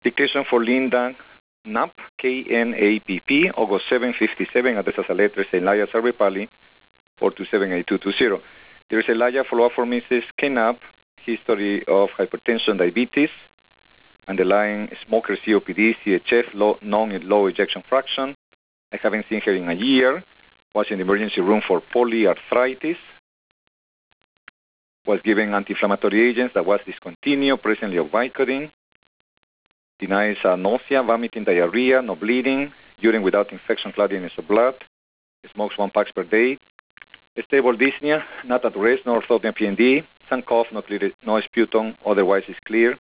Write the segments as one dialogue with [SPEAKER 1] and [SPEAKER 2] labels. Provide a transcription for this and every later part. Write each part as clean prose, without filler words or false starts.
[SPEAKER 1] Dictation for Linda Knapp, K-N-A-P-P, August 757, adresa sa letra sa Elia Sarvepalli, 4278220. There is Elia follow-up for Mrs. Knapp, history of hypertension, diabetes, underlying smoker, COPD, CHF, low ejection fraction. I haven't seen her in a year. Was in the emergency room for polyarthritis. Was given anti-inflammatory agents that was discontinued, presently of Vicodin. Denies nausea, vomiting, diarrhea, no bleeding, urine without infection, cloudiness of blood. Smokes 1 pack per day. Stable dyspnea, not at rest, no orthopnea PND. Some cough, no sputum, otherwise is clear.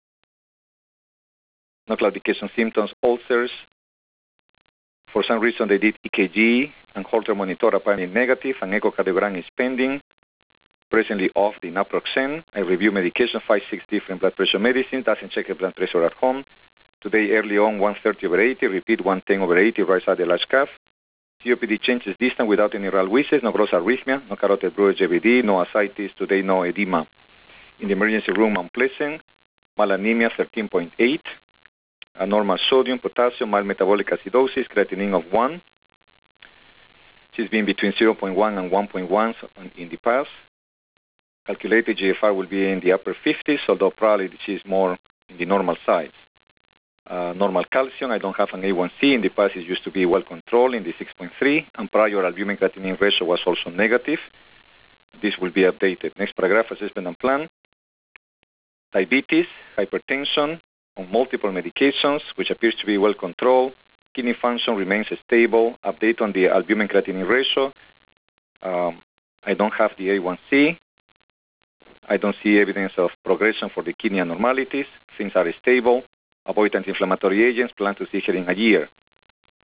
[SPEAKER 1] No claudication symptoms, ulcers. For some reason, they did EKG and Holter monitor apparently negative, and echocardiogram is pending. Presently off the naproxen. I review medication, 5-6 different blood pressure medicines, doesn't check the blood pressure at home. Today, early on, 130/80, repeat 110/80, right side the large calf. COPD changes distant without any RAL wheezes, no gross arrhythmia, no carotid bruit JVD, no ascites, today no edema. In the emergency room, unpleasant, malanemia 13.8, normal sodium, potassium, mild metabolic acidosis, creatinine of 1. She's been between 0.1 and 1.1 in the past. Calculated GFR will be in the upper 50s, although probably she's more in the normal size. Normal calcium, I don't have an A1C. In the past, it used to be well controlled in the 6.3, and prior albumin creatinine ratio was also negative. This will be updated. Next paragraph, assessment and plan. Diabetes, hypertension, on multiple medications, which appears to be well controlled. Kidney function remains stable. Update on the albumin creatinine ratio. I don't have the A1C. I don't see evidence of progression for the kidney abnormalities. Things are stable. Avoid anti-inflammatory agents. Plan to see her in a year.